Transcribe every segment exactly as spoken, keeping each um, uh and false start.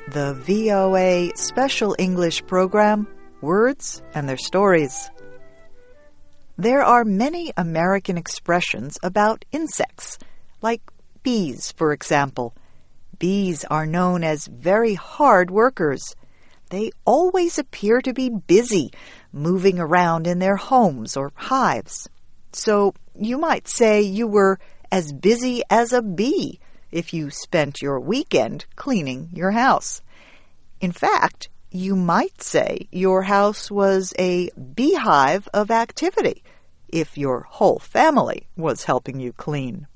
the V O A Special English program, Words and Their Stories. There are many American expressions about insects, like bees, for example. Bees are known as very hard workers. They always appear to be busy, moving around in their homes or hives. So you might say you were as busy as a bee if you spent your weekend cleaning your house. In fact, you might say your house was a beehive of activity if your whole family was helping you clean.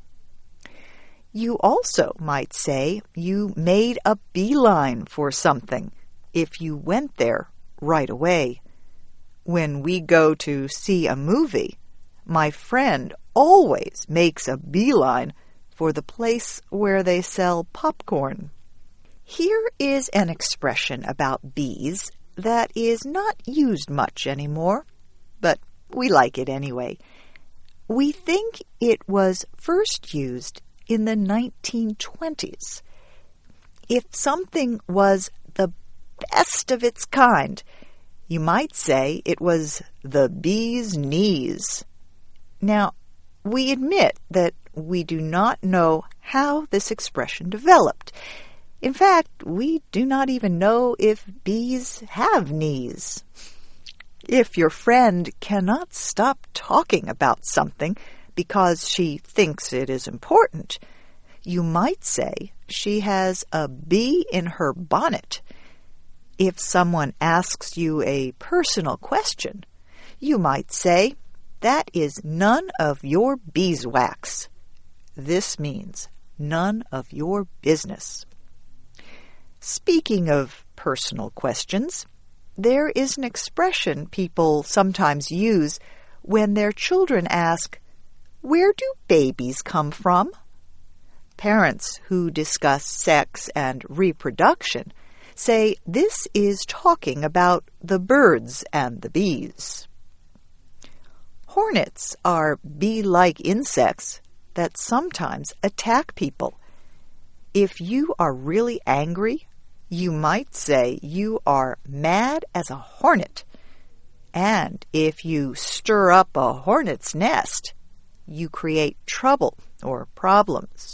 You also might say you made a beeline for something if you went there right away. When we go to see a movie, my friend always makes a beeline for the place where they sell popcorn. Here is an expression about bees that is not used much anymore, but we like it anyway. We think it was first used in the nineteen twenties. If something was the best of its kind, you might say it was the bee's knees. Now, we admit that we do not know how this expression developed. In fact, we do not even know if bees have knees. If your friend cannot stop talking about something because she thinks it is important, you might say she has a bee in her bonnet. If someone asks you a personal question, you might say, "That is none of your beeswax." This means none of your business. Speaking of personal questions, there is an expression people sometimes use when their children ask, "Where do babies come from?" Parents who discuss sex and reproduction say this is talking about the birds and the bees. Hornets are bee-like insects that sometimes attack people. If you are really angry, you might say you are mad as a hornet. And if you stir up a hornet's nest, you create trouble or problems.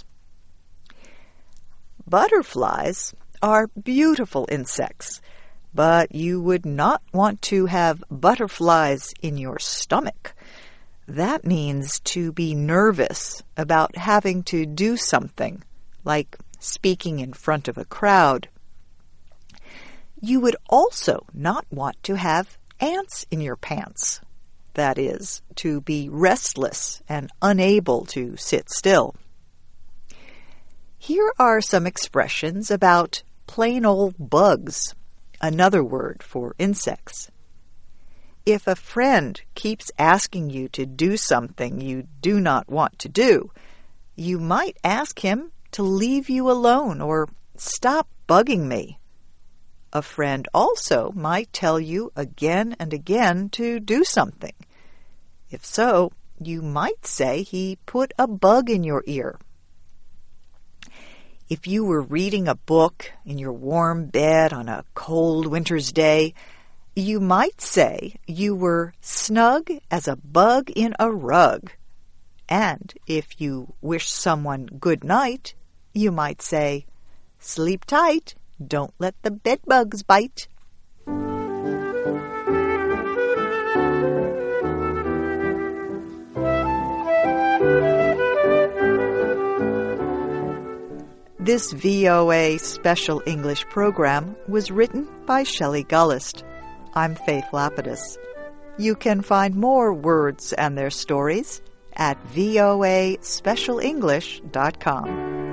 Butterflies are beautiful insects, but you would not want to have butterflies in your stomach. That means to be nervous about having to do something, like speaking in front of a crowd. You would also not want to have ants in your pants. That is, to be restless and unable to sit still. Here are some expressions about plain old bugs, another word for insects. If a friend keeps asking you to do something you do not want to do, you might ask him to leave you alone or stop bugging me. A friend also might tell you again and again to do something. If so, you might say he put a bug in your ear. If you were reading a book in your warm bed on a cold winter's day, you might say you were snug as a bug in a rug. And if you wish someone good night, you might say, "Sleep tight. Don't let the bedbugs bite." This V O A Special English program was written by Shelley Gullist. I'm Faith Lapidus. You can find more words and their stories at voa special english dot com.